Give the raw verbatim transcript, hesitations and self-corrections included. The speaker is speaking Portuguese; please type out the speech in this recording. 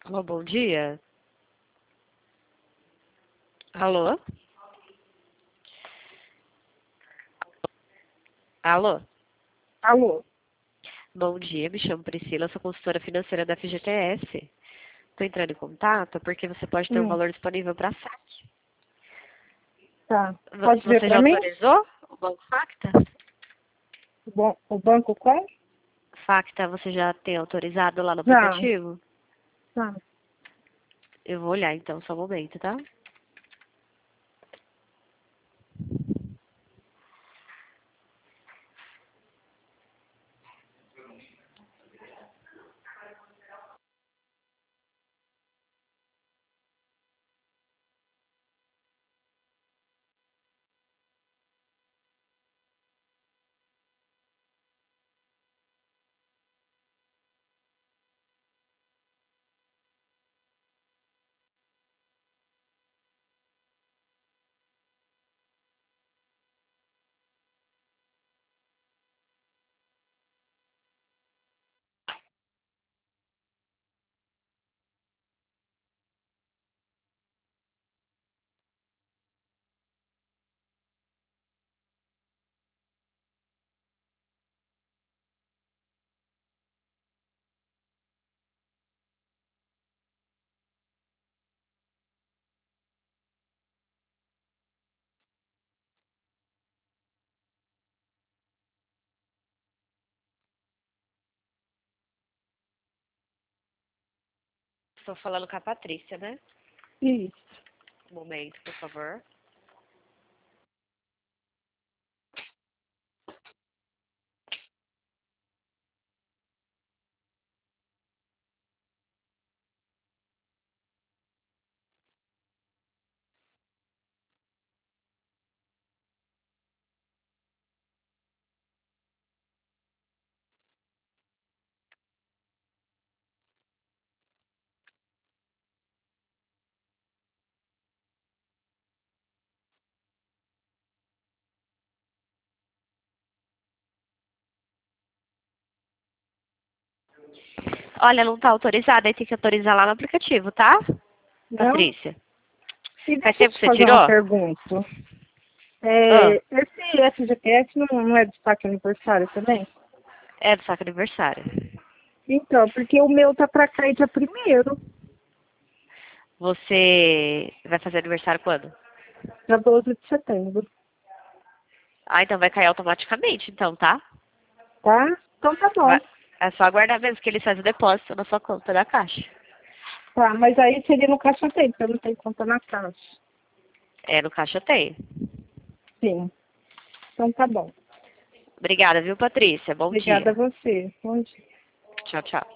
Alô, bom dia. Alô? Alô? Alô? Bom dia, me chamo Priscila, sou consultora financeira da F G T S. Estou entrando em contato porque você pode ter um Hum, valor disponível para saque. tá. V- Pode ver Você já para mim? autorizou o Banco Facta? O, bom, o banco qual? Facta, você já tem autorizado lá no Já. aplicativo? Tá. Eu vou olhar então, só um momento, tá? Estou falando com a Patrícia, né? Isso. Um momento, por favor. Olha, não está autorizado, aí tem que autorizar lá no aplicativo, tá? Não? Patrícia. E Faz deixa eu tempo te que você fazer uma tirou? pergunta. Ah, É, esse F G T S não, não é destaque aniversário também? é do saco aniversário. Então, porque o meu tá pra cair dia primeiro, Você vai fazer aniversário quando? dia doze de setembro, Ah, então vai cair automaticamente, então, tá? tá? Então tá bom. Vai- É só aguardar mesmo que eles fazem o depósito na sua conta da Caixa. Tá, mas aí seria no caixa tem, porque eu não tenho conta na caixa. É, no Caixa tem. Sim. Então tá bom. Obrigada, viu, Patrícia? Bom Obrigada a dia. você. Bom dia. Tchau, tchau.